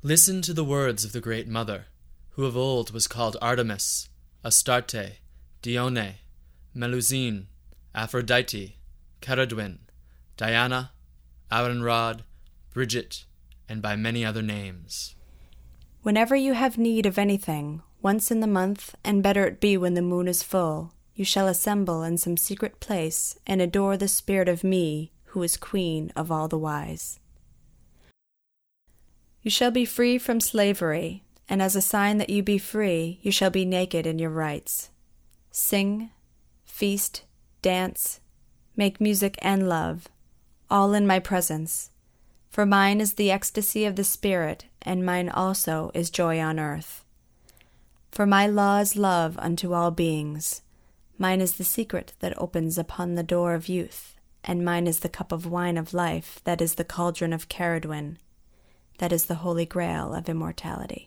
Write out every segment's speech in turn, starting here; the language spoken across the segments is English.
Listen to the words of the Great Mother, who of old was called Artemis, Astarte, Dione, Melusine, Aphrodite, Ceridwen, Diana, Abenrod, Bridget, and by many other names. Whenever you have need of anything, once in the month, and better it be when the moon is full, you shall assemble in some secret place and adore the spirit of me, who is Queen of all the wise. You shall be free from slavery, and as a sign that you be free, you shall be naked in your rights. Sing, feast, dance, make music and love, all in my presence. For mine is the ecstasy of the spirit, and mine also is joy on earth. For my law is love unto all beings. Mine is the secret that opens upon the door of youth, and mine is the cup of wine of life that is the cauldron of Ceridwen, that is the holy grail of immortality.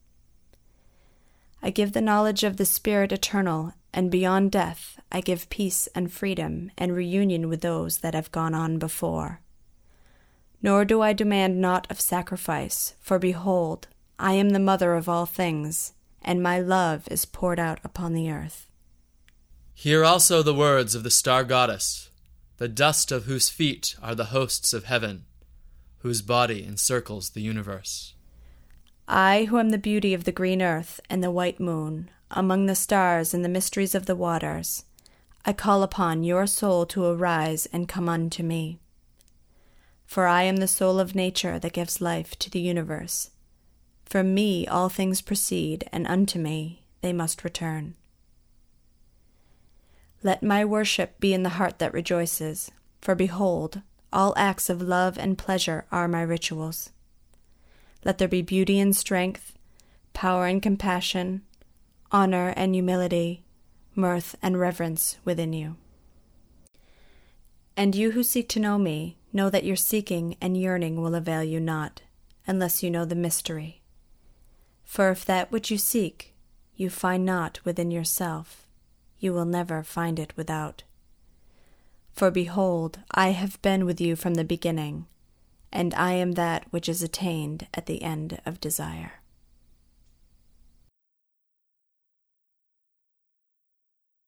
I give the knowledge of the Spirit eternal, and beyond death I give peace and freedom and reunion with those that have gone on before. Nor do I demand naught of sacrifice, for behold, I am the mother of all things, and my love is poured out upon the earth. Hear also the words of the star goddess, the dust of whose feet are the hosts of heaven, whose body encircles the universe. I, who am the beauty of the green earth and the white moon, among the stars and the mysteries of the waters, I call upon your soul to arise and come unto me. For I am the soul of nature that gives life to the universe. From me all things proceed, and unto me they must return. Let my worship be in the heart that rejoices, for behold, all acts of love and pleasure are my rituals. Let there be beauty and strength, power and compassion, honor and humility, mirth and reverence within you. And you who seek to know me, know that your seeking and yearning will avail you not, unless you know the mystery. For if that which you seek you find not within yourself, you will never find it without. For behold, I have been with you from the beginning, and I am that which is attained at the end of desire.